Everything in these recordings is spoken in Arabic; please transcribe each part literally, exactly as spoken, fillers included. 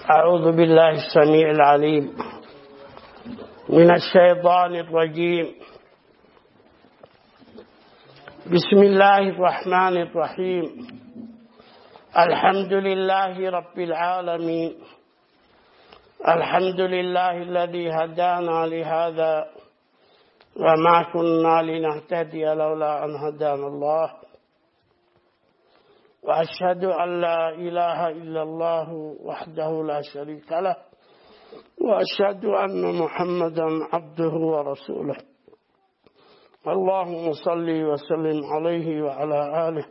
أعوذ بالله السميع العليم من الشيطان الرجيم. بسم الله الرحمن الرحيم. الحمد لله رب العالمين. الحمد لله الذي هدانا لهذا وما كنا لنهتدي لولا أن هدانا الله، وأشهد أن لا إله إلا الله وحده لا شريك له، وأشهد أن محمدا عبده ورسوله. اللهم صل وسلم عليه وعلى آله.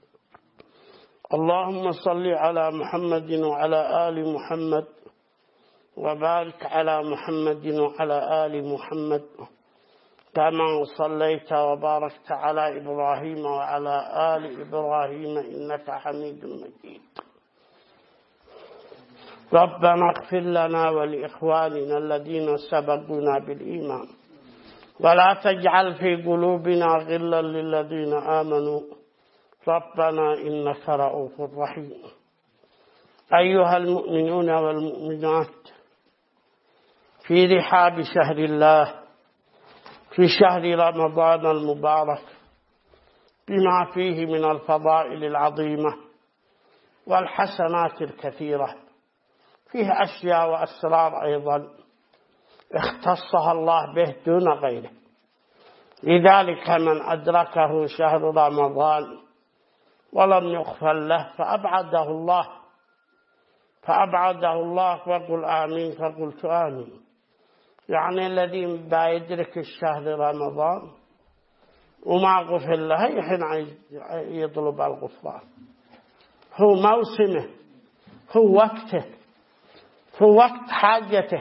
اللهم صل على محمد وعلى آل محمد، وبارك على محمد وعلى آل محمد كما صليت وباركت على إبراهيم وعلى آل إبراهيم إنك حميد مجيد. ربنا اغفر لنا ولإخواننا الذين سبقونا بالإيمان، ولا تجعل في قلوبنا غلا للذين آمنوا ربنا إنك رؤوف رحيم. أيها المؤمنون والمؤمنات، في رحاب شهر الله، في شهر رمضان المبارك، بما فيه من الفضائل العظيمة والحسنات الكثيرة، فيه أشياء وأسرار أيضا اختصها الله به دون غيره. لذلك من أدركه شهر رمضان ولم يغفر له فأبعده الله فأبعده الله فقل آمين. فقلت آمين. يعني الذي بيدرك الشهر رمضان وما غفر له يحين يطلب الغفران. هو موسمه، هو وقته، هو وقت حاجته،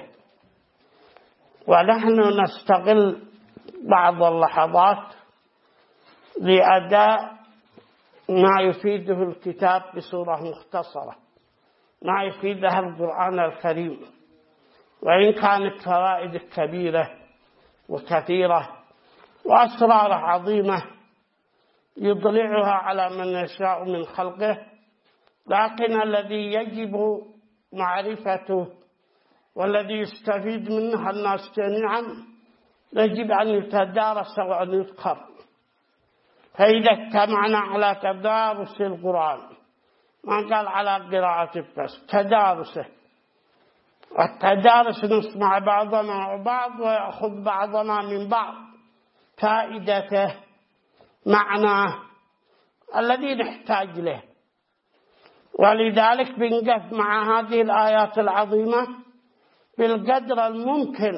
ونحن نستغل بعض اللحظات لأداء ما يفيده الكتاب بصورة مختصرة، ما يفيده القرآن الكريم، وإن كانت فوائد كبيرة وكثيرة وأسرار عظيمة يضلعها على من يشاء من خلقه، لكن الذي يجب معرفته والذي يستفيد منها الناس جميعا يجب أن يتدارس وأن يذكر. فإذا اجتمعنا على تدارس القرآن، ما قال على قراءة بس، تدارسه، والتدارس نسمع بعضنا وبعض ويأخذ بعضنا من بعض فائدته، معناه الذي نحتاج له. ولذلك بنقف مع هذه الآيات العظيمة بالقدر الممكن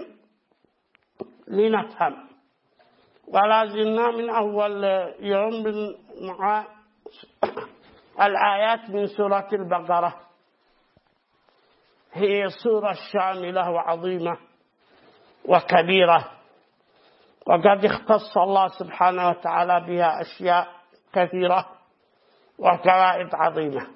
لنفهم. ولا زلنا من أول يوم مع الآيات من سورة البقرة. هي سورة شاملة وعظيمة وكبيرة، وقد اختص الله سبحانه وتعالى بها أشياء كثيرة وفوائد عظيمة،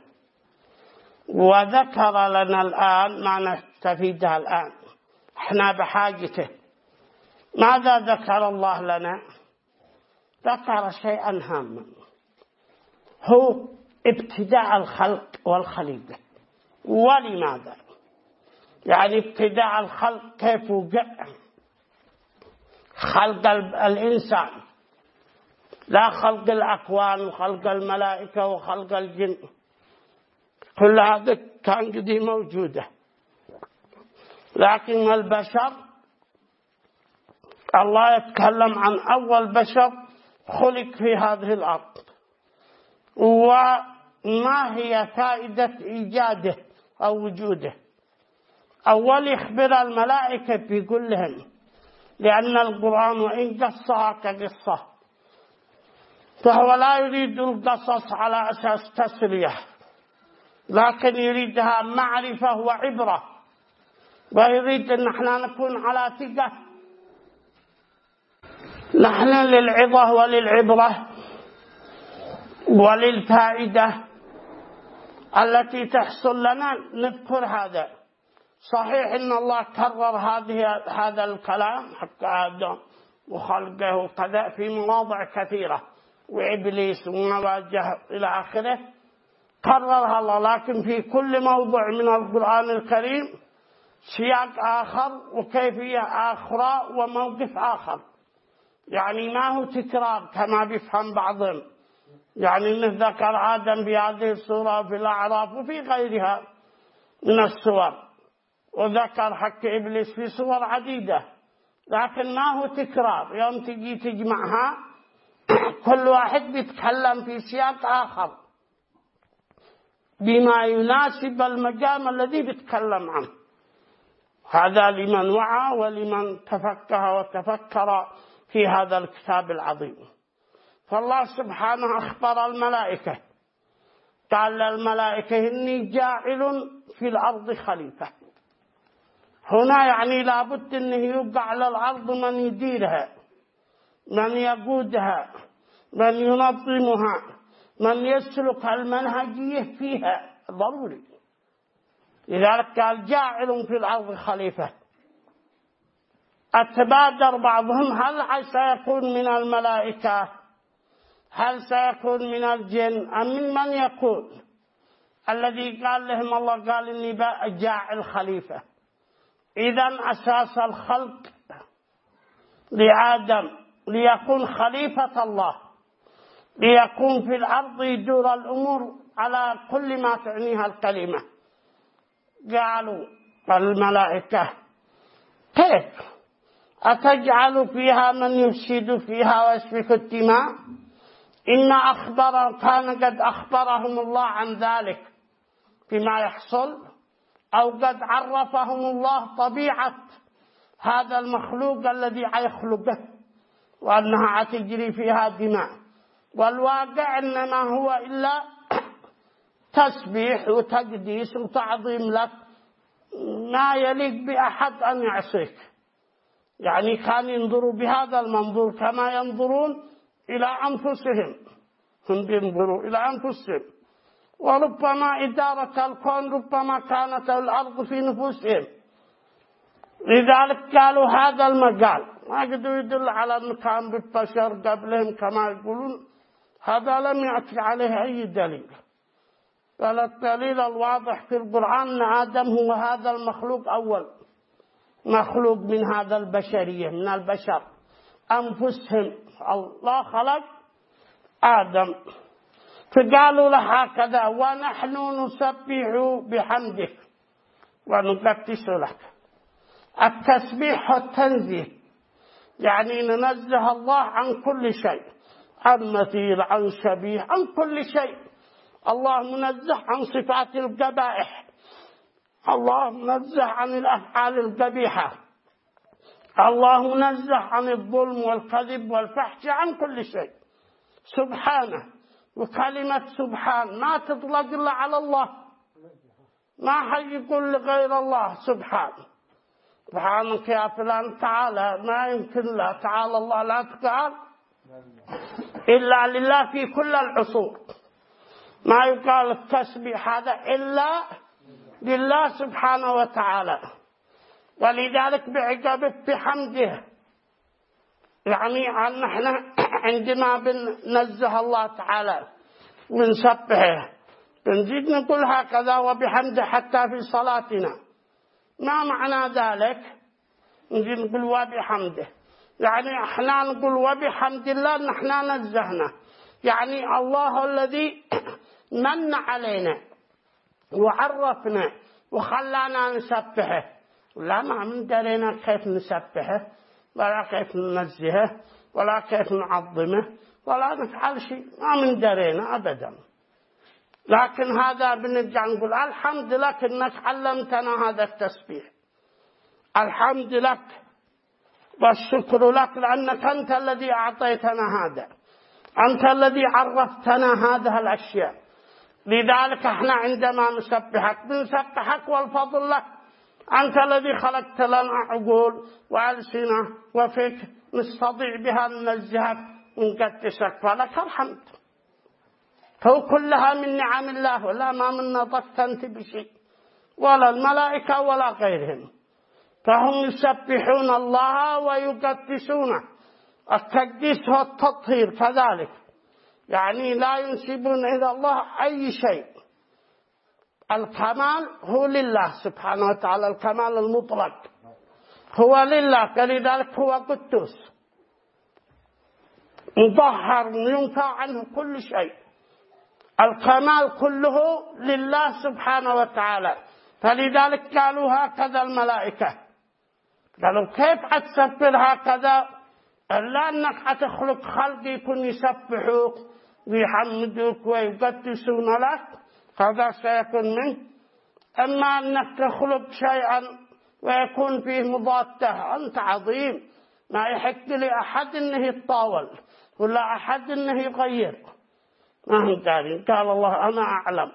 وذكر لنا الآن ما نستفيدها الآن، احنا بحاجته. ماذا ذكر الله لنا؟ ذكر شيئا هاما، هو ابتداء الخلق والخليقة. ولماذا؟ يعني ابتداء الخلق كيف وقع خلق الإنسان، لا خلق الأكوان وخلق الملائكة وخلق الجن، كل هذا كان قديم موجودة. لكن البشر الله يتكلم عن أول بشر خلق في هذه الأرض، وما هي فائدة إيجاده أو وجوده. أول يخبر الملائكة بيقول لهم، لأن القرآن وإن قصها كقصة فهو لا يريد القصص على أساس تسلية، لكن يريدها معرفة وعبرة، ويريد أن احنا نكون على ثقة. نحن للعظة وللعبرة وللفائدة التي تحصل لنا نذكر هذا. صحيح أن الله كرر هذه هذا الكلام حق آدم وخلقه وكذا في مواضع كثيرة، وإبليس ومواجهه إلى آخره، كررها الله، لكن في كل موضع من القرآن الكريم سياق آخر وكيفية أخرى وموقف آخر، يعني ما هو تكرار كما بيفهم بعضهم، يعني إنه ذكر آدم بهذه الصورة في الأعراف وفي غيرها من الصور، وذكر حق إبليس في صور عديدة، لكن ما هو تكرار. يوم تجي تجمعها كل واحد بيتكلم في سياق آخر بما يناسب المقام الذي بيتكلم عنه. هذا لمن وعى ولمن تفكه وتفكر في هذا الكتاب العظيم. فالله سبحانه أخبر الملائكة، قال للملائكة إني جاعل في الأرض خليفة. هنا يعني لابد أنه يوقع على الأرض من يديرها، من يقودها، من ينظمها، من يسلك المنهجية فيها، ضروري. لذلك قال جاعل في الأرض خليفة. أتبادر بعضهم هل سيكون من الملائكة، هل سيكون من الجن، أم من من يكون؟ الذي قال لهم الله قال إني جاعل خليفة. إذن أساس الخلق لآدم ليكون خليفة الله، ليكون في الأرض يدور الأمور على كل ما تعنيها الكلمة. قالوا الملائكة كيف أتجعل فيها من يفسد فيها ويسفك الدماء؟ إن أخبر كان قد أخبرهم الله عن ذلك فيما يحصل، أو قد عرفهم الله طبيعة هذا المخلوق الذي يخلقه وأنها تجري فيها دماء، والواقع إنما هو إلا تسبيح وتقديس وتعظيم لك، ما يليق بأحد أن يعصيك. يعني كان ينظروا بهذا المنظور كما ينظرون إلى أنفسهم، هم ينظروا إلى أنفسهم، وربما إدارة الكون ربما كانت الأرض في نفوسهم. لذلك قالوا هذا المجال ما قدروا يدل على أنه كان بالبشر قبلهم كما يقولون، هذا لم يأتي عليه أي دليل. قال الدليل الواضح في القرآن أن آدم هو هذا المخلوق أول مخلوق من هذا البشرية، من البشر أنفسهم الله خلق آدم. فقالوا له هكذا ونحن نسبح بحمدك ونقدس لك. التسبيح والتنزيه يعني ننزه الله عن كل شيء، عن مثيل، عن شبيه، عن كل شيء. الله منزه عن صفات القبائح، الله منزه عن الأفعال القبيحة، الله منزه عن الظلم والكذب والفحش، عن كل شيء سبحانه. وكلمة سبحان ما تطلق إلا على الله، ما حد يقول لغير الله سبحان. سبحانك يا فلان تعالى، ما يمكن لا تعالى الله لا تقال إلا لله في كل العصور. ما يقال التسبيح هذا إلا لله سبحانه وتعالى. ولذلك بعقبه بحمده، يعني عن نحن عندما بننزه الله تعالى ونسبحه بنزيد نقول هكذا وبحمده حتى في صلاتنا. ما معنى ذلك؟ نجي نقول وبحمده، يعني احنا نقول وبحمد الله نحن نزهنا، يعني الله الذي من علينا وعرفنا وخلانا نسبحه. لا ما من درينا كيف نسبحه ولا كيف ننزهه ولا كيف نعظمه ولا نفعل شيء، ما من درينا أبدا. لكن هذا بنرجع نقول الحمد لك إنك علمتنا هذا التسبيح، الحمد لك والشكر لك لأنك أنت الذي أعطيتنا هذا، أنت الذي عرفتنا هذه الأشياء. لذلك احنا عندما نسبحك بنسبحك والفضل لك، أنت الذي خلقت لنا عقول وألسنة وفكر نستطيع بها ننزهك ونقدسك، فلك الحمد. فهو كلها من نعم الله، ولا ما من نطقت أنت بشيء ولا الملائكة ولا غيرهم. فهم يسبحون الله ويقدسونه. التقديس والتطهير كذلك، يعني لا ينسبون إلى الله أي شيء الكمال هو لله سبحانه وتعالى، الكمال المطلق هو لله، فلذلك هو قدوس مطهر ينفع عنه كل شيء، الكمال كله لله سبحانه وتعالى. فلذلك قالوا هكذا الملائكة، قالوا كيف حتسبح هكذا إلا أنك حتخلق خلق يكون يسبحوك ويحمدوك ويقدسون لك، هذا سيكون منه. أما أنك تخلق شيئا ويكون فيه مضادة، أنت عظيم، ما يحق لأحد أنه يتطاول ولا أحد أنه يغير، ما هم دارين. قال الله أنا أعلم،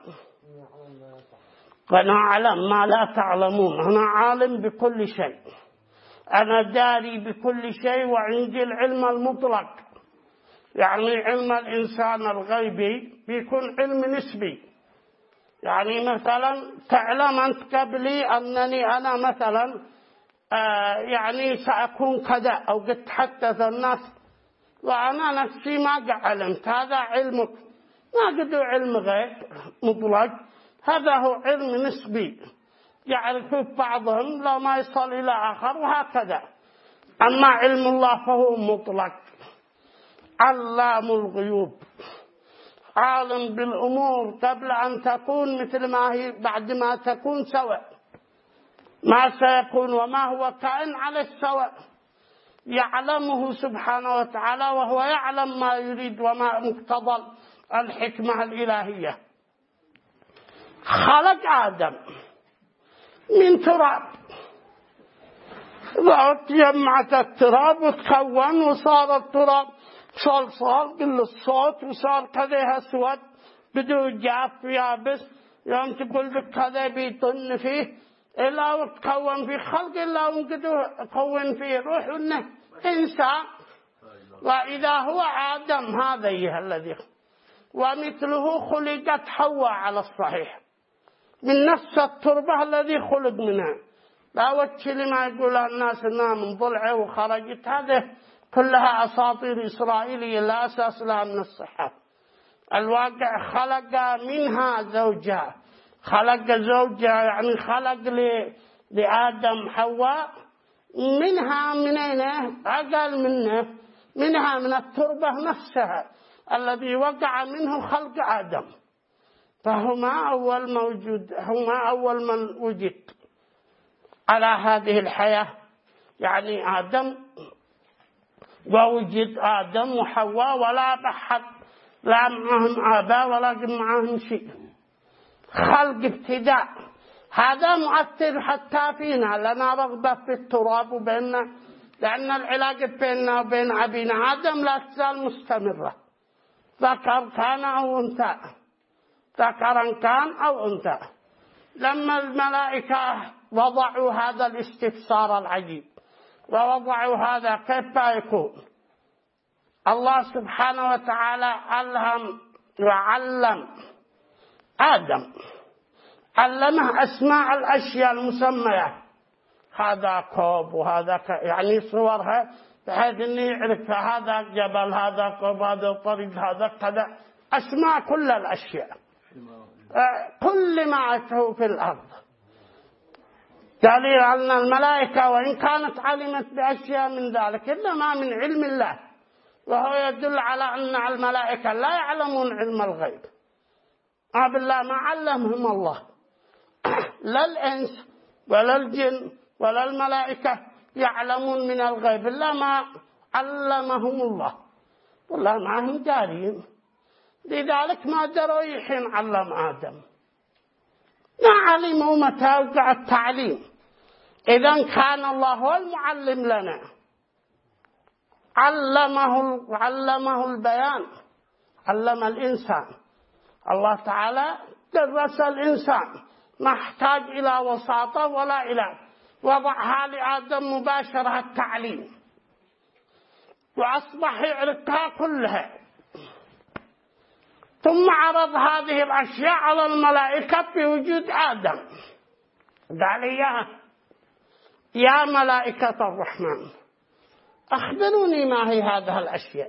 أنا أعلم ما لا تعلمون، أنا عالم بكل شيء، أنا داري بكل شيء، وعندي العلم المطلق. يعني علم الإنسان الغيبي بيكون علم نسبي، يعني مثلا تعلم أنت قبلي أنني أنا مثلا آه يعني سأكون كذا، أو قد تحدث الناس وأنا نفسي ما علمت، هذا علمك، ما قدوا علم غيب مطلق، هذا هو علم نسبي يعرفه بعضهم لا ما يصل إلى آخر وهكذا. أما علم الله فهو مطلق، علام الغيوب، عالم بالأمور قبل أن تكون مثل ما هي بعد ما تكون سواء، ما سيكون وما هو كائن على السواء يعلمه سبحانه وتعالى، وهو يعلم ما يريد وما مقتضى الحكمة الإلهية. خلق آدم من تراب، جمعت التراب وتكون وصار التراب صلصال كل الصوت، وصار كذا أسود بدو جاف يابس، يوم تقول بك كذا بيطن فيه إلا وتكون في خلق إلا وانقدو تكون فيه روح إنه إنسان. وإذا هو آدم هذا الذي ومثله خلقت حواء على الصحيح من نفس التربة الذي خلق منها، لا وجه لما يقول الناس انها من ضلعه وخرجت، هذه كلها أساطير إسرائيلية لا أساس لها من الصحة. الواقع خلق منها زوجها، خلق زوجها يعني خلق لآدم حواء منها، منينه أقل منه، منها من التربة نفسها الذي وقع منه خلق آدم، فهما أول موجود، هما أول من وجد على هذه الحياة، يعني آدم، ووجد آدم وحواء ولا أحد لا معهم آباء ولا معهم شيء، خلق ابتداء. هذا مؤثر حتى فينا، لنا رغبة في التراب وبيننا، لأن العلاقة بيننا وبين أبينا آدم لا تزال مستمرة، ذكر كان أو أنثى، ذكرا كان أو أنثى. لما الملائكة وضعوا هذا الاستفسار العجيب ووضعوا هذا كيف يكون، الله سبحانه وتعالى ألهم وعلم آدم، علمه أسماء الأشياء المسمية، هذا كوب وهذا ك... يعني صورها بحيث أنه يعرف هذا جبل، هذا كوب، هذا طريق، هذا كذا، أسماء كل الأشياء، كل ما عرفه في الأرض. دليل أن الملائكة وإن كانت علمت بأشياء من ذلك إنما من علم الله، وهو يدل على أن الملائكة لا يعلمون علم الغيب، ما بالله ما علمهم الله، لا الإنس ولا الجن ولا الملائكة يعلمون من الغيب إلا ما علمهم الله، والله ما هم دارين، لذلك ما دروا يحين علم آدم، ما علموا متى وقع التعليم. إذن كان الله هو المعلم لنا، علمه علمه البيان، علم الإنسان، الله تعالى درس الإنسان، ما احتاج إلى وساطة ولا إلى، وضعها لآدم مباشرة التعليم، وأصبح يعرفها كلها، ثم عرض هذه الأشياء على الملائكة بوجود آدم، قال يا يا ملائكة الرحمن أخبروني ما هي هذه الأشياء،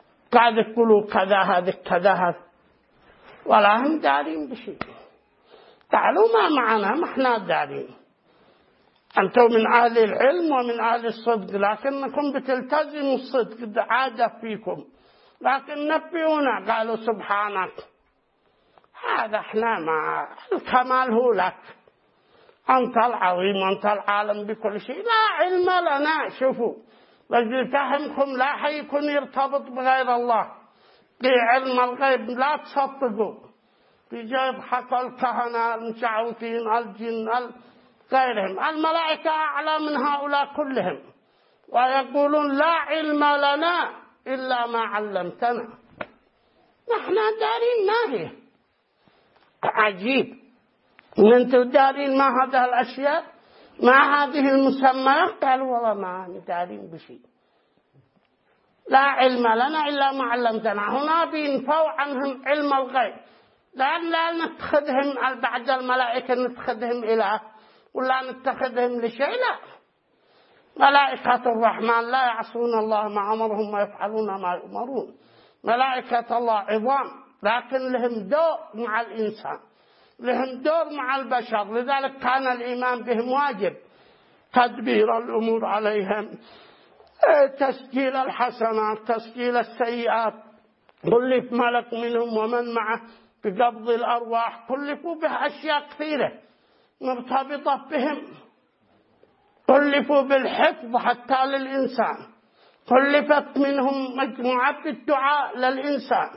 قاعد يقولوا كذا هذا كذا هذا، ولا هم دارين بشيء. قالوا ما معنا، ما احنا دارين، أنتم من أهل العلم ومن أهل الصدق، لكنكم بتلتزموا الصدق عادة فيكم، لكن نبئونا. قالوا سبحانك، هذا احنا مع الكمال هو لك، أنت العظيم، أنت العالم بكل شيء، لا علم لنا. شوفوا لجل فهمكم لا حيكون يرتبط بغير الله، في علم الغيب لا تصدقوا، في جيب حق الكهنة المشعوذين الجن غيرهم، الملائكة أعلى من هؤلاء كلهم، ويقولون لا علم لنا إلا ما علمتنا، نحن دارين ما هي. عجيب، أنتم دارين ما هذه الأشياء، ما هذه المسميات؟ قالوا والله ما دارين بشيء، لا علم لنا إلا ما علمتنا. هنا بينفوا عنهم علم الغيب، لأن لا نتخذهم بعد الملائكة نتخذهم إله ولا نتخذهم لشيء، لا، ملائكة الرحمن لا يعصون الله ما أمرهم ويفعلون ما يؤمرون، ملائكة الله عظام، لكن لهم دور مع الإنسان، لهم دور مع البشر، لذلك كان الإيمان بهم واجب، تدبير الأمور عليهم، تسجيل الحسنات، تسجيل السيئات، كلف ملك منهم ومن معه بقبض الأرواح، كلفوا به أشياء كثيرة مرتبطة بهم، كلفوا بالحفظ حتى للإنسان، كلفت منهم مجموعة الدعاء للإنسان،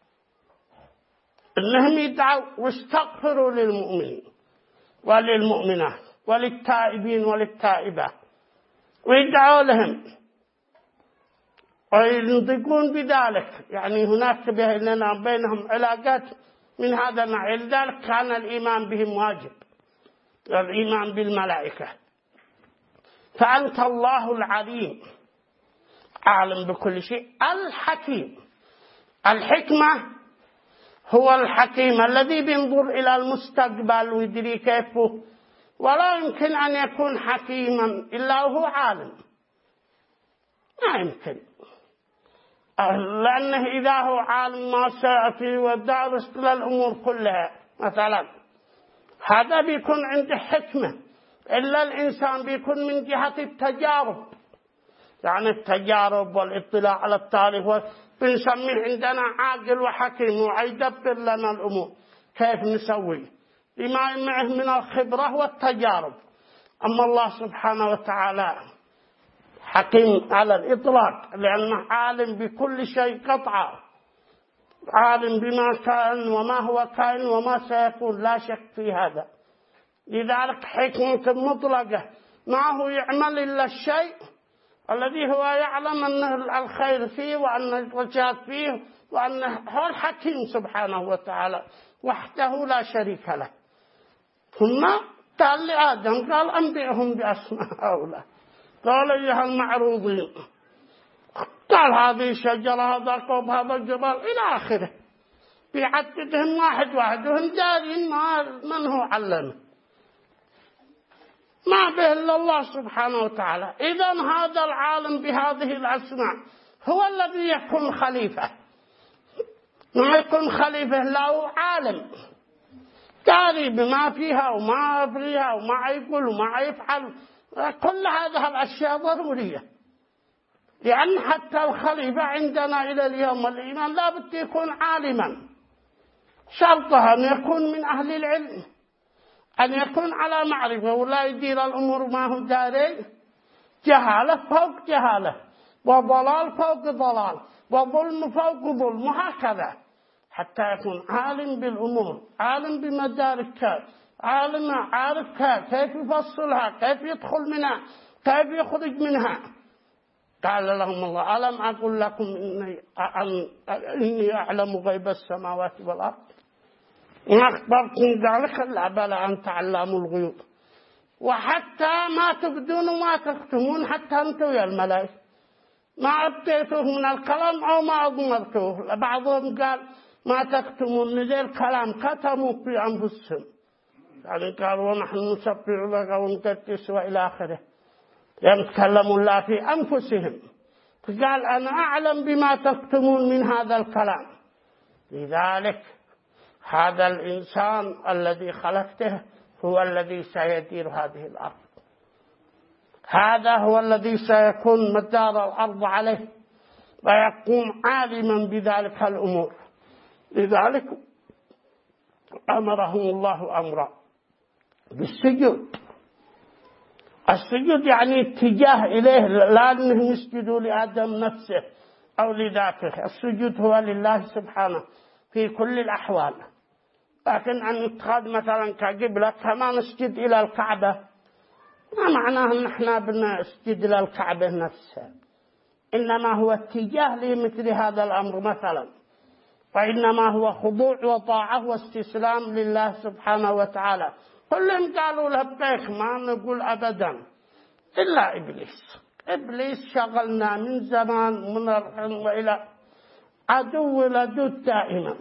إنهم يدعوا واستغفروا للمؤمنين وللمؤمنات وللتائبين وللتائبات، ويدعوا لهم وينطقون بذلك، يعني هناك بيننا بينهم علاقات من هذا النوع. لذلك كان الإيمان بهم واجب، الإيمان بالملائكة. فأنت الله العليم عالم بكل شيء، الحكيم. الحكمة هو الحكيم الذي بينظر إلى المستقبل ويدري كيفه، ولا يمكن أن يكون حكيما إلا هو عالم، ما يمكن، لأنه إذا هو عالم ما سيأتي ودارس للأمور كلها مثلا، هذا بيكون عنده حكمة. إلا الإنسان بيكون من جهة التجارب، يعني التجارب والاطلاع على التاريخ، بنسميه عندنا عاقل وحكيم ويدبر لنا الأمور كيف نسوي بما معه من الخبرة والتجارب. أما الله سبحانه وتعالى حكيم على الإطلاق، لأنه عالم بكل شيء قطعا، عالم بما كان وما هو كائن وما سيكون، لا شك في هذا. لذلك حكمة مطلقة، ما هو يعمل إلا الشيء الذي هو يعلم أن الخير فيه وأن الرجاء فيه، وأنه هو الحكيم سبحانه وتعالى وحده لا شريك له. ثم قال لآدم، قال أنبئهم بأسماء هؤلاء، قال أيها المعروضين، قال هذه الشجرة، هذا قوم، هذا الجبل، إلى آخره، بيعددهم واحد واحد، وهم دارين ما من هو علمه، ما به إلا الله سبحانه وتعالى. إذن هذا العالم بهذه الأسماء هو الذي يكون خليفة، ما يكون خليفة له عالم داري بما فيها وما فيها وما يقول وما يفعل، كل هذه الأشياء ضرورية، لأن حتى الخليفة عندنا إلى اليوم الإيمان لا بد يكون عالما، شرطها أن يكون من أهل العلم، أن يكون على معرفة، ولا يدير الأمور ما هو داري، جهالة فوق جهالة، وضلال فوق ضلال، وظلم فوق ظلم، وهكذا، حتى يكون عالم بالأمور، عالم بمداركها، عالم عارفها كيف يفصلها، كيف يدخل منها، كيف يخرج منها. قال لهم الله ألم أقول لكم إني, إني أعلم غيب السماوات والأرض ما أخبركم ذلك؟ لا بلى أن تعلموا الغيوب، وحتى ما تبدون وما تكتمون، حتى أنتم يا الملائكة ما أبديتوه من الكلام أو ما أضمرتوه. بعضهم قال ما تكتمون من ذي الكلام كتموا في أنفسهم، يعني قالوا ونحن نسبح لك ونقدس وإلى آخره، يتكلمون الله في أنفسهم، قال أنا أعلم بما تكتمون من هذا الكلام. لذلك هذا الإنسان الذي خلقته هو الذي سيدير هذه الأرض، هذا هو الذي سيكون مدار الأرض عليه ويقوم عالما بذلك الأمور. لذلك أمرهم الله أمرا بالسجود. السجود يعني اتجاه إليه، لا أنهم يسجدوا لآدم نفسه أو لذاته. السجود هو لله سبحانه في كل الأحوال. لكن أن يتخذ مثلا كقبلة كما نسجد إلى الكعبة، ما معناه أن احنا بنسجد إلى الكعبة نفسها، إنما هو اتجاه لمثل هذا الأمر مثلا، وإنما هو خضوع وطاعة واستسلام لله سبحانه وتعالى. كلهم قالوا لبيك، ما نقول أبدا إلا إبليس. إبليس شغلنا من زمان من الحين وإلى عدو لدود دائما،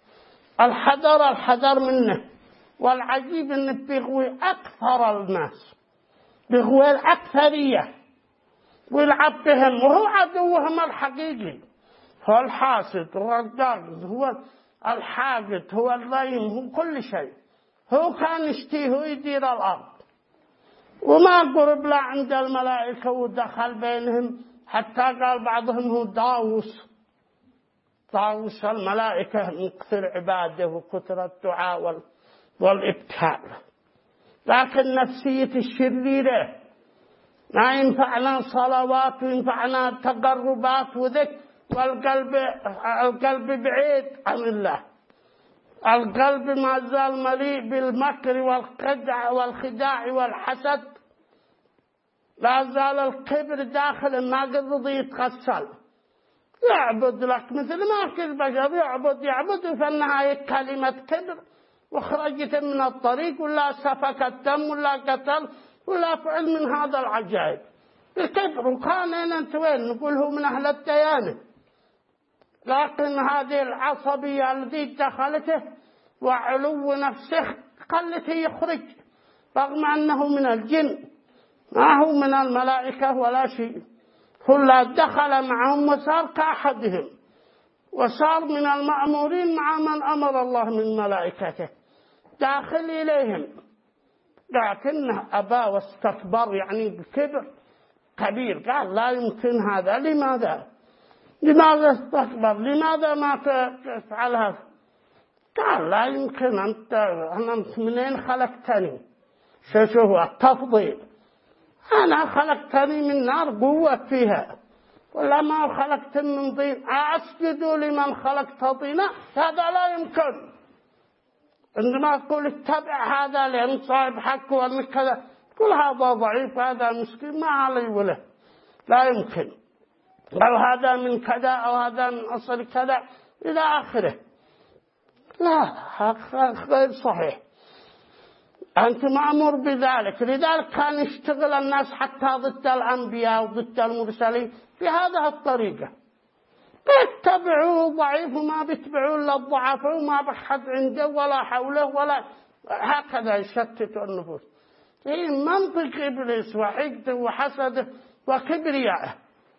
الحذر الحذر منه. والعجيب أنه بيغوي أكثر الناس، بيغوي الأكثرية ويلعب بهم، وهو عدوهم الحقيقي، هو الحاسد، هو الضاغط، هو الحاقد، هو اللئيم، هو كل شيء. هو كان يشتيه ويدير الأرض، وما قرب لا عند الملائكة ودخل بينهم، حتى قال بعضهم هو داوس طاووس الملائكة من كثر عباده وكثر الدعاء والإبتهال. لكن نفسية الشريرة ما ينفعنا صلوات وينفعنا تقربات وذكر، والقلب القلب بعيد عن الله. القلب ما زال مليء بالمكر والخدع والخداع والحسد، لا زال الكبر داخل، ما قد يتغسل، يعبد لك مثل ما كل بشر يعبد يعبد في النهاية كلمة كبر وخرجت من الطريق، ولا سفك الدم ولا قتل ولا فعل من هذا العجائب الكبر. وكان انت وين نقول هو من أهل الديانة، لكن هذه العصبية التي دخلته وعلو نفسه خلته يخرج، رغم أنه من الجن ما هو من الملائكة ولا شيء. كلا دخل معهم وصار كأحدهم، وصار من المأمورين مع من أمر الله من ملائكته داخل إليهم، لكنه أبى واستكبر، يعني بكبر كبير. قال لا يمكن هذا. لماذا لماذا استكبر؟ لماذا ما تفعل هذا؟ قال لا يمكن. أنت أنت منين خلقتني؟ شو هو التفضيل؟ أنا خلقتني من نار قوة فيها، ولا ما خلقت من طين؟ أسجدوا لمن خلقت طينا؟ هذا لا يمكن. عندما تقول اتبع هذا لأن صاحب حق وأن كذا، كل هذا ضعيف، هذا مسكين ما عليه وله، لا يمكن. أو هذا من كذا أو هذا من أصل كذا إلى آخره، لا غير صحيح. أنت مأمور بذلك. لذلك كان يشتغل الناس حتى ضد الأنبياء وضد المرسلين بهذه الطريقة، بيتبعوا ضعيف وما بيتبعوا إلا الضعف، وما بحد عنده ولا حوله ولا، هكذا يشتتوا النفوس. هي منطق إبليس وحقده وحسده وكبريائه.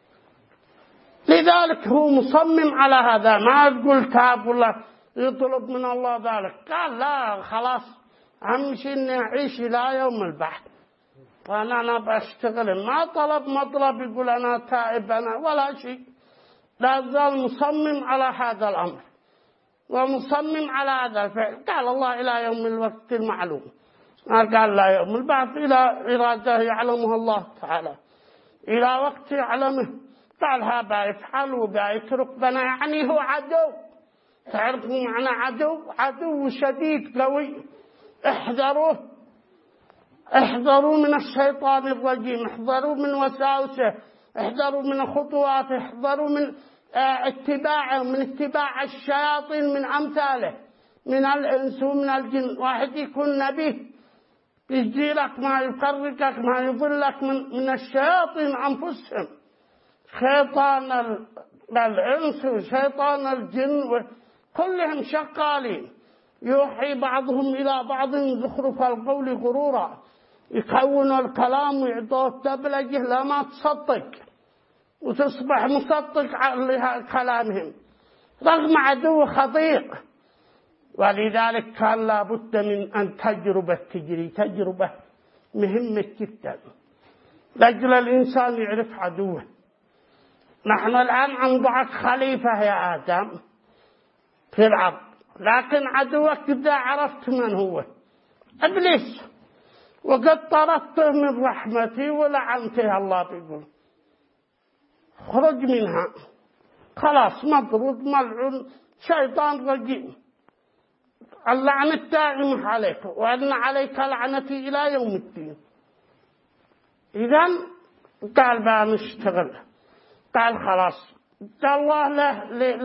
لذلك هو مصمم على هذا، ما تقول تاب ولا يطلب من الله ذلك. قال لا خلاص أهم شيء إني أعيش إلى يوم البعث، وأنا أنا بشتغل. ما طلب مطلب يقول أنا تائب أنا ولا شيء، لا زال مصمم على هذا الأمر ومصمم على هذا الفعل. قال الله إلى يوم الوقت المعلوم، ما قال لا يوم البعث، إلى إرادة يعلمها الله تعالى، إلى وقت يعلمه. قال هذا يفعل وذا يترك بنا، يعني هو عدو. تعرفوا معنى عدو؟ عدو شديد قوي. احذروه، احذروا من الشيطان الرجيم، احذروا من وساوسه، احذروا من خطواته، احذروا من اتباعه، من اتباع الشياطين من أمثاله من الإنس ومن الجن. واحد يكون نبي يجي لك ما يفرقك ما يضلك من, من الشياطين أنفسهم، شيطان الإنس وشيطان الجن كلهم شغالين، يوحي بعضهم إلى بعض زخرف القول غرورا، يكونوا الكلام ويعطوه التبلجه لما تصدق وتصبح مصدق على كلامهم، رغم عدو خطير ولذلك كان لابد من أن تجربة تجري، تجربة مهمة جدا لأجل الإنسان يعرف عدوه. نحن الآن عندك خليفة يا آدم في الأرض، لكن عدوك إذا عرفت من هو إبليس، وقد طردته من رحمتي ولعنته، الله بيقول خرج منها، خلاص مطرود ملعون شيطان رجيم، اللعنة الدائمة عليك، وأن عليك لعنتي إلى يوم الدين. إذن قال بقى نشتغل، قال خلاص، قال الله له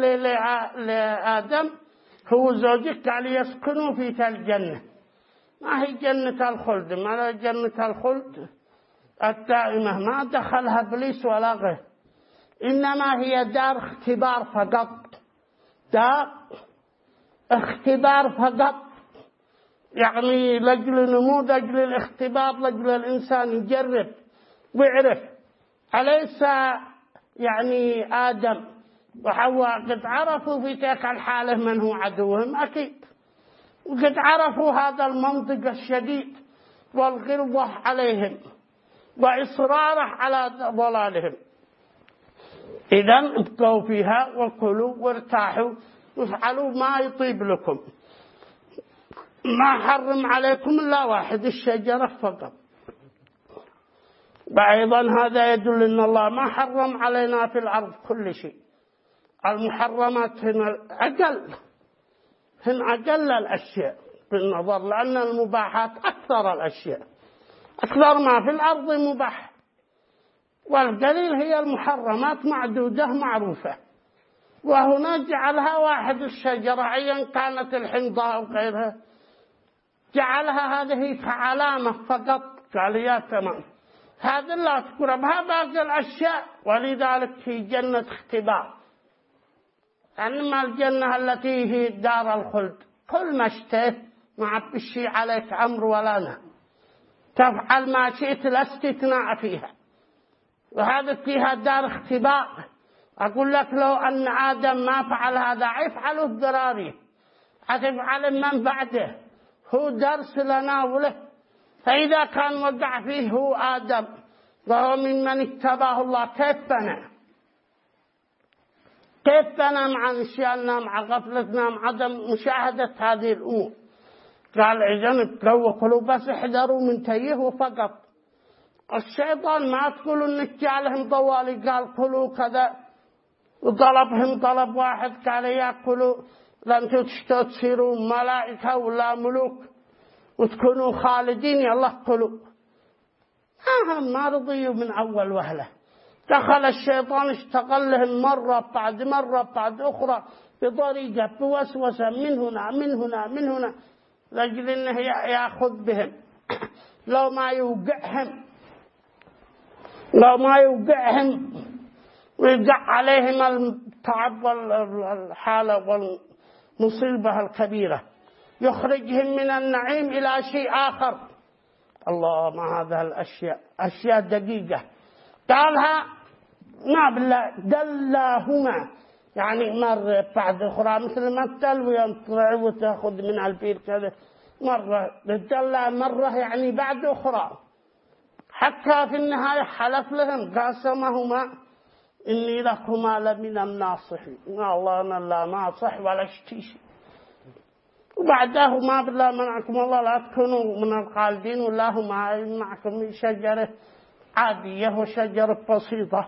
لآدم هو زوجك، قال يسكنوا في الجنة، ما هي جنة الخلد، ما هي جنة الخلد الدائمة، ما دخلها إبليس ولا غير، إنما هي دار اختبار فقط، دار اختبار فقط، يعني لجل نموذج للاختبار، لجل الإنسان يجرب ويعرف. أليس يعني آدم وحواء قد عرفوا في تلك الحالة من هو عدوهم؟ أكيد، وقد عرفوا هذا المنطق الشديد والغلظة عليهم وإصراره على ضلالهم. إذن ابقوا فيها وكلوا وارتاحوا وافعلوا ما يطيب لكم، ما حرم عليكم إلا واحد، الشجرة فقط. وأيضا هذا يدل أن الله ما حرم علينا في الأرض كل شيء، المحرمات هنا أقل، هن أقل الأشياء بالنظر، لأن المباحات أكثر الأشياء، أكثر ما في الأرض مباح، والقليل هي المحرمات معدودة معروفة. وهنا جعلها واحد الشجرة، أيا كانت الحنطة أو غيرها، جعلها هذه كعلامة فقط، قال يا تمام هذا لا تقربها باقي الأشياء. ولذلك هي جنة اختبار، أنما الجنة التي هي دار الخلد كل ما اشتهت ما عاد بشي عليك أمر ولا نهي، تفعل ما شئت لا استثناء فيها، وهذا فيها دار اختبار. أقول لك لو أن آدم ما فعل هذا يفعله الضراري، هتفعل من بعده، هو درس لنا وله. فإذا كان وقع فيه هو آدم وهو ممن اتباه الله، كيف بنا كيف بنا مع نسياننا، مع غفلتنا، مع عدم مشاهدة هذه الأمور. قال إذن ابقوا وكلوا، بس احذروا من تيه فقط. الشيطان ما تقول انك جعلهم ضوالي، قال كلوا كذا، وطلبهم طلب واحد، قال يأكلوا لن تشتوا تصيروا ملائكة ولا ملوك وتكونوا خالدين، يلا كلوا. أهم ما رضيوا من أول وهلة، دخل الشيطان اشتغل لهم مرة بعد مرة بعد أخرى بطريقة بوسوسة من هنا من هنا من هنا، لأجل أنه يأخذ بهم. لو ما يوقعهم لو ما يوقعهم ويقع عليهم التعب والحالة والمصيبة الكبيرة، يخرجهم من النعيم إلى شيء آخر. الله، ما هذا الأشياء أشياء دقيقة قالها ما بالله دلاهما، يعني مرة بعد أخرى، مثل ما التلو ينطلع وتأخذ من البير كذا، مرة دلا مرة يعني بعد أخرى، حتى في النهاية حلف لهم قاسمهما إني لكما لمن الناصحين، الله أنا لا ناصح ولا اشتيش. وبعده ما بالله منعكم الله لا تكونوا من الخالدين، والله ما يمنعكم من شجرة عادية وشجرة بسيطة.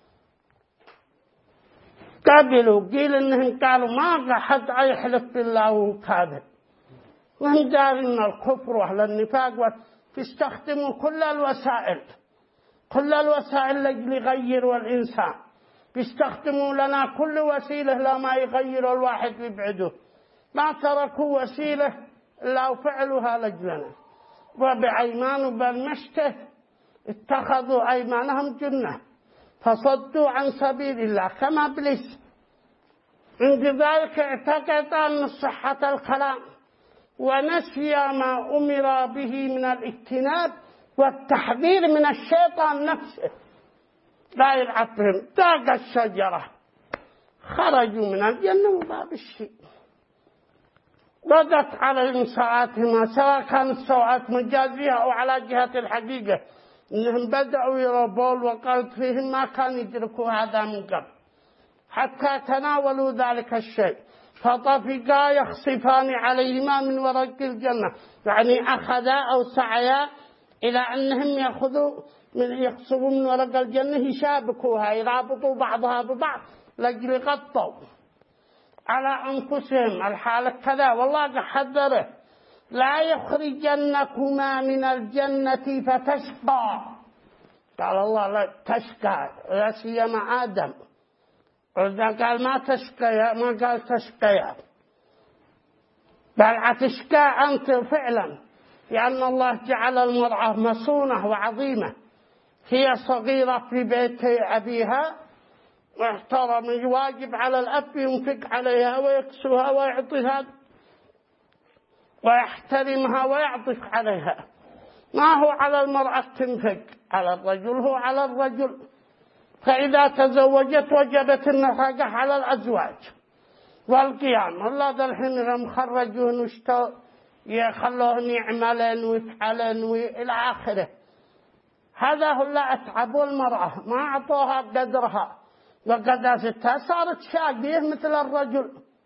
قابلوا قيل إنهم قالوا ما أحد يحلف بالله وكاذب، وهم دارين الكفر وأهل النفاق، وتستخدموا كل الوسائل كل الوسائل ليغيروا الإنسان، بيستخدموا لنا كل وسيلة لما يغير الواحد يبعده، ما تركوا وسيلة إلا فعلوها لجلنا. وبأيمان بالمشته اتخذوا أيمانهم جنة فصدوا عن سبيل الله كما إبليس. عند ذلك اعتقد أن صحة الكلام ونسي ما أمر به من الاجتناب والتحذير من الشيطان نفسه، لا يلعب بهم، داق الشجرة، خرجوا من الجنة وباب الشيء. بدت عليهم سوءاتهما، سواء كانت سوءات مجازية أو على جهة الحقيقة، إنهم بدأوا يروا بول وقالت فيهم ما كانوا يدركوا هذا من قبل حتى تناولوا ذلك الشيء، فطفقا يخصفان عليهما من ورق الجنة، يعني أخذا أو سعيا إلى أنهم يأخذوا من يقصبوا من ورق الجنة يشابكوها، يرابطوا بعضها ببعض لأجل غطوا على أنفسهم الحالة كذا. والله حذره لا يخرجنكما من الجنة فتشقى، قال الله لا تشقى، لا سيما آدم، وإذا قال ما تشقى ما قال تشقى، بل عتشقى أنت فعلا، لأن الله جعل المرأة مصونة وعظيمة، هي صغيرة في بيت أبيها واحترم، واجب على الأب ينفق عليها ويكسوها ويعطيها ويحترمها ويعطف عليها، ما هو على المرأة تنفق على الرجل، هو على الرجل. فإذا تزوجت وجبت النفقة على الأزواج والقيام. الله ذا الحين مخرجون واشتوا يخلوهن يعملن ويفعلن وإلى آخره، هذا هو لا أتعبوا المرأة، ما أعطوها قدرها وقداستها، صارت شاقية مثل الرجل،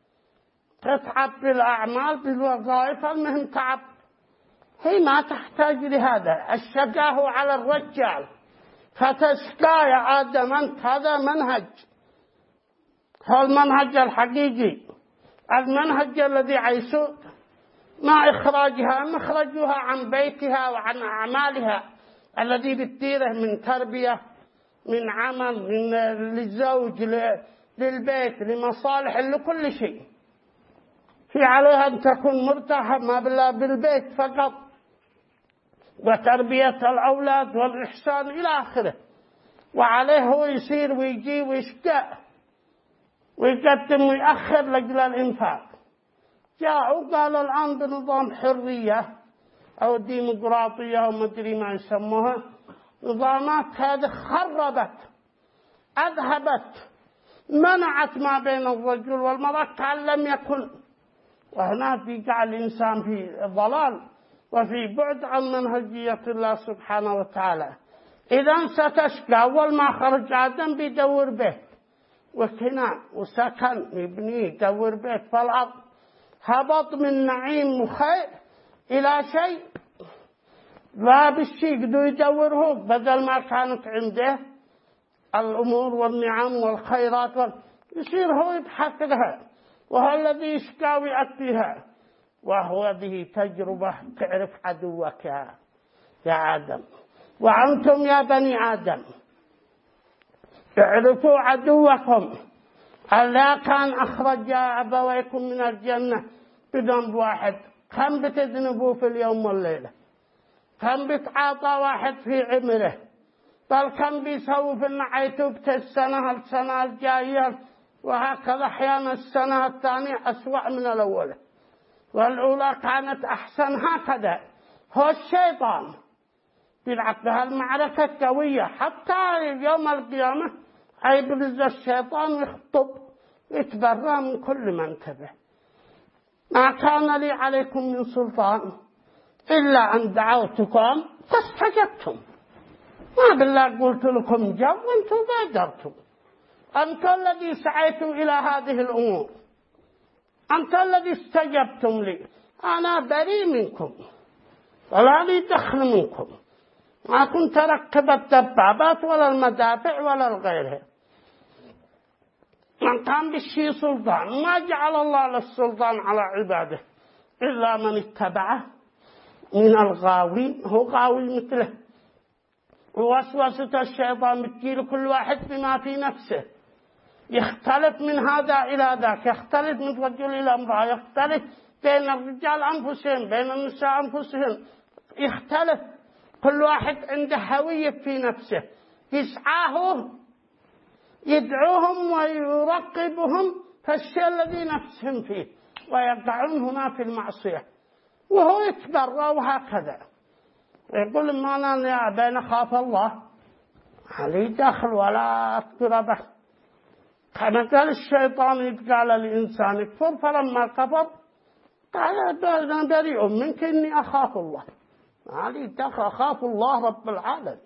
تتعب بالأعمال بالوظائف، المهم تعب، هي ما تحتاج لهذا. الشقاء هو على الرجال، فتشقى يا آدم أنت، هذا منهج، هو المنهج الحقيقي، المنهج الذي عيسو ما إخراجها، مخرجها عن بيتها وعن أعمالها الذي بتديره من تربية، من عمل، من للزوج، للبيت، لمصالح، لكل شيء. في عليها أن تكون مرتاحة ما بالله بالبيت فقط، وتربية الأولاد والإحسان إلى آخره، وعليه هو يسير ويجي ويشقى ويقدم ويأخر لأجل الإنفاق. جاءوا قالوا الآن بنظام حرية أو ديمقراطية أو مدري ما يسموها، نظامات هذه خربت، أذهبت، منعت ما بين الرجل والمرأة كأن لم يكن، وهنا في جعل الإنسان في ضلال وفي بعد عن منهجية الله سبحانه وتعالى. إذن ستشقى. أول ما خرج آدم بيدور بيت وكنا وسكن يبني يدور بيت في الأرض، هبط من نعيم وخير إلى شيء لا بالشيء قدوا يدوره، بدل ما كانت عنده الأمور والنعم والخيرات وال... يصير هو يبحث لها، وهو الذي يشقى ويأتيها. وهو هذه تجربة تعرف عدوك يا, يا آدم، وأنتم يا بني آدم اعرفوا عدوكم. ألا كان أخرج أبويكم من الجنة بذنب واحد، كم بتذنبوا في اليوم والليلة، كم بتعاطى واحد في عمره، بل كم بيسوي في النعيتوبة السنة السنة الجاية، وهكذا أحيانا السنة الثانية أسوأ من الأولى، والأولى كانت أحسن. هكذا هو الشيطان بيلعب بها المعركة قوية، حتى يوم القيامة يبرز الشيطان ويخطب يتبرى من كل من تبع. ما كان لي عليكم من سلطان إلا أن دعوتكم فاستجبتم، ما بالله قلت لكم جو وانتم بادرتم، أنت الذي سعيتم إلى هذه الأمور، أنت الذي استجبتم لي، أنا بريء منكم ولا لي دخل منكم، ما كنت ركب الدبابات ولا المدافع ولا الغيرها. من كان بالشيء سلطان، ما جعل الله للسلطان على عباده إلا من اتبعه من الغاوي، هو غاوي مثله. ووسوسة الشيطان بتجيل كل واحد بما في نفسه، يختلف من هذا إلى ذاك، يختلف من رجل إلى امرأة، يختلف بين الرجال أنفسهم بين النساء أنفسهم، يختلف، كل واحد عنده هوية في نفسه، يسعاه يدعوهم ويرقبهم في الشيء الذي نفسهم فيه، ويقعون هنا في المعصية، وهو يتبرى وهكذا. يقول ما أنا يا بين خاف الله علي دخل ولا أقربه، كما قال الشيطان يقال للإنسان اكفر، فلما كفر قال أنا بريء منك إني أخاف الله. علي أخاف الله رب العالمين.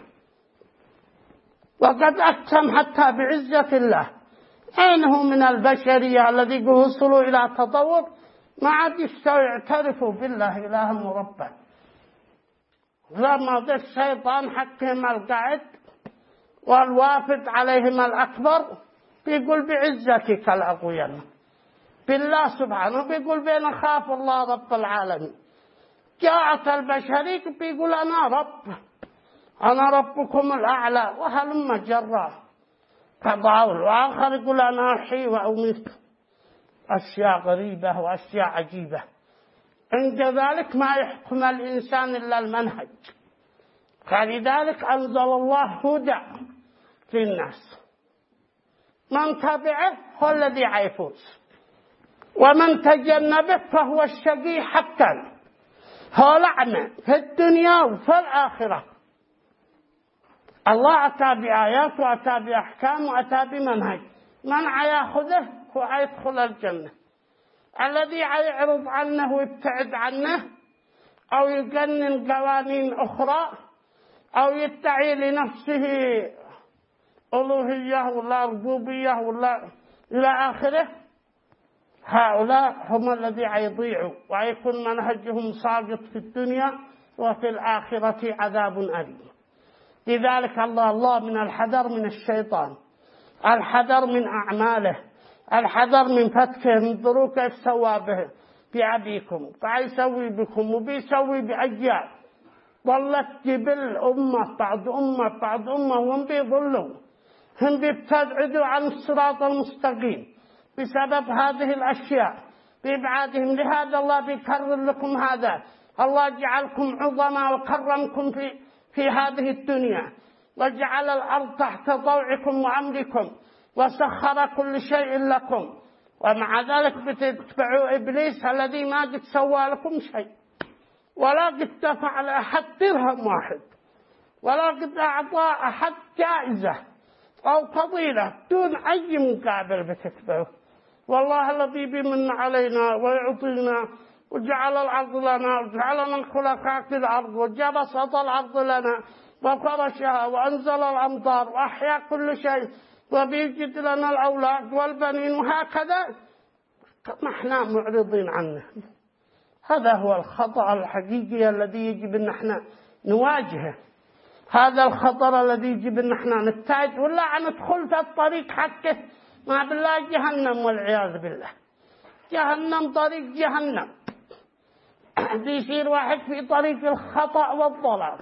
وقد أقسم حتى بعزة الله أين هو من البشرية الذي وصلوا إلى تطور ما عاد يستوي يعترفوا بالله إلها وربا. لما ذا الشيطان حكهم القعد والوافد عليهم الأكبر بيقول بعزتك الأقوياء بالله سبحانه بيقول بين خاف الله رب العالمين. جاءت البشرية بيقول أنا رب أنا ربكم الأعلى وهلم جرى تضاول. وآخر يقول أنا أحيي وأميت. أشياء غريبة وأشياء عجيبة. عند ذلك ما يحكم الإنسان إلا المنهج. فلذلك أنزل الله هدى للناس من تبعه هو الذي يفوز ومن تجنبه فهو الشقي حقا. هو لعنة في الدنيا وفي الآخرة. الله أتى بآيات وأتى بأحكام وأتى بمنهج. من يأخذه هو يدخل الجنة. الذي يعرض عنه ويبتعد عنه أو يقنن قوانين أخرى أو يدعي لنفسه ألوهية ولا ربوبية ولا إلى آخره هؤلاء هم الذي يضيعوا ويكون منهجهم ساقط في الدنيا وفي الآخرة عذاب أليم. لذلك الله الله من الحذر من الشيطان الحذر من أعماله الحذر من فتكه انظروا كيف سوى به بأبيكم فيسوي بكم وبيسوي بأجيال. ظلت جبل أمة بعد أمة بعد أمة وهم بيضلوا هم بيبتعدوا عن الصراط المستقيم بسبب هذه الأشياء بإبعادهم. لهذا الله بيكرر لكم هذا. الله جعلكم عظما وكرمكم في, في هذه الدنيا وجعل الأرض تحت طوعكم وأمركم وسخر كل شيء لكم. ومع ذلك بتتبعوا إبليس الذي ما قد سوى لكم شيء ولا قد دفع لأحد درهم واحد ولا قد أعطى أحد جائزة أو فضيلة دون أي مقابل بتتبعه. والله الذي بمن علينا ويعطينا وجعل الأرض لنا وجعلنا الخلفاء في الأرض وجبسط الأرض لنا وفرشها وأنزل الأمطار وأحيا كل شيء وبيجد لنا الأولاد والبنين وهكذا ما احنا معرضين عنه. هذا هو الخطأ الحقيقي الذي يجب أن احنا نواجهه. هذا الخطر الذي يجب أن احنا نبتعد ولا ندخل في الطريق حقه ما بالله جهنم والعياذ بالله. جهنم طريق جهنم بيصير واحد في طريق الخطأ والضلال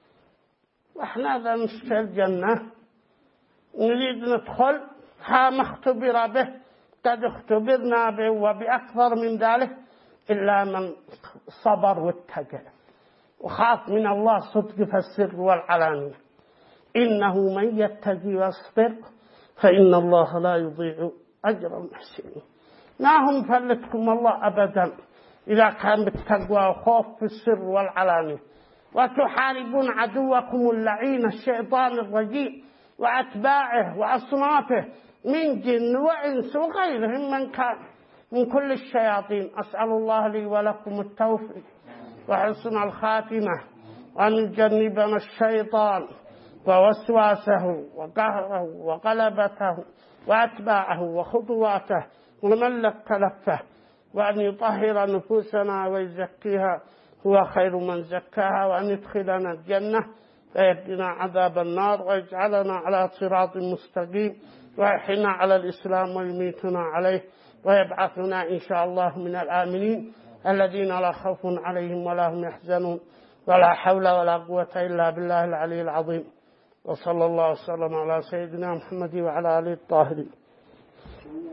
واحنا ذا مش في الجنة نريد ندخل ها ما اختبر به قد اختبرنا به وبأكثر من ذلك إلا من صبر واتقى وخاف من الله صدق في السر والعلانية. إنه من يتقي ويصبر فإن الله لا يضيع أجر المحسنين. ما هم فلتكم الله أبدا إذا كان بالتقوى وخوف في السر والعلانية وتحاربون عدوكم اللعين الشيطان الرجيم وأتباعه وأصنافه من جن وإنس وغيرهم من كان من كل الشياطين. أسأل الله لي ولكم التوفيق وحسن الخاتمة وأن يجنبنا الشيطان ووسواسه وقهره وغلبته وأتباعه وخطواته ومن لك لفه وأن يطهر نفوسنا ويزكيها هو خير من زكاها وأن يدخلنا الجنة ويبدنا عذاب النار ويجعلنا على صراط مستقيم ويحينا على الإسلام ويميتنا عليه ويبعثنا إن شاء الله من الآمنين الذين لا خوف عليهم ولا هم يحزنون ولا حول ولا قوة إلا بالله العلي العظيم. وصلى الله وسلم على سيدنا محمد وعلى آله الطاهرين.